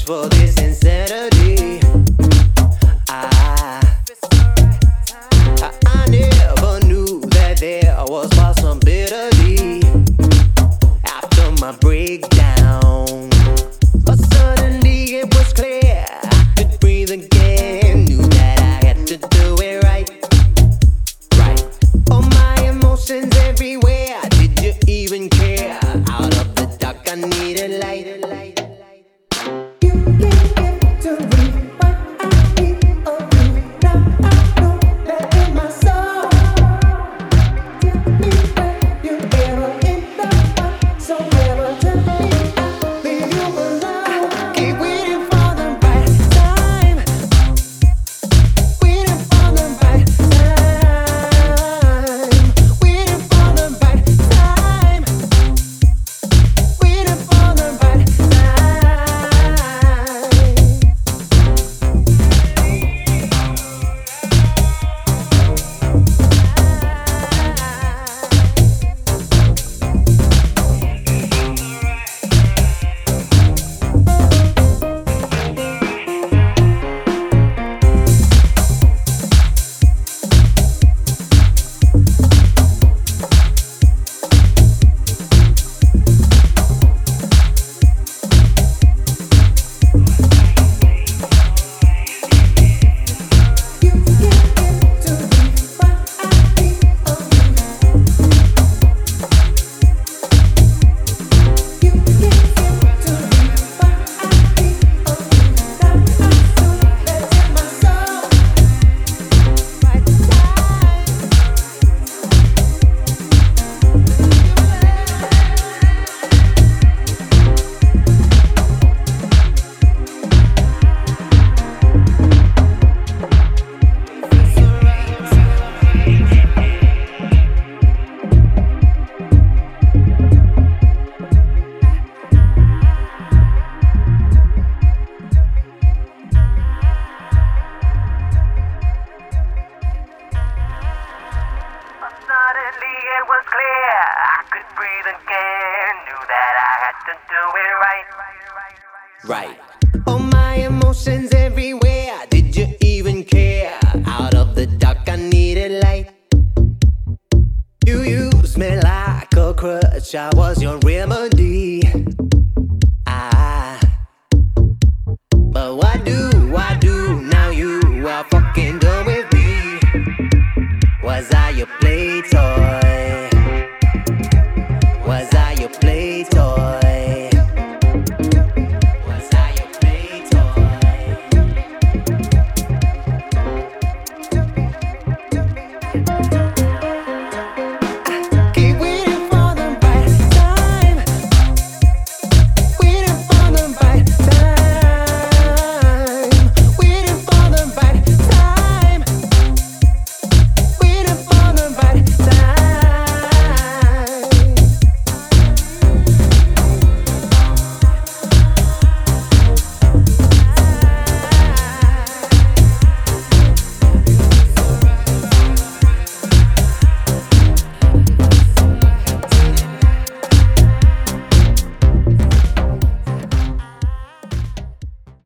much for this insanity. I never knew that there was possibility after my breakdown. But suddenly it was clear I could breathe again. Knew that I had to do it right. All my emotions everywhere. Did you even care? Out of the dark I needed light. You gave it to me, what I need of you. Now I know that in my soul. Tell me where you ever in the heart. So never tell me I'll leave you alone. Keep waiting for the right time. Waiting for the right time. Waiting for the right time. Waiting for the right time. Suddenly it was clear I could breathe again. Knew that I had to do it right. All my emotions everywhere. Did you even care? Out of the dark I needed light. You used me like a crutch. I was your remedy.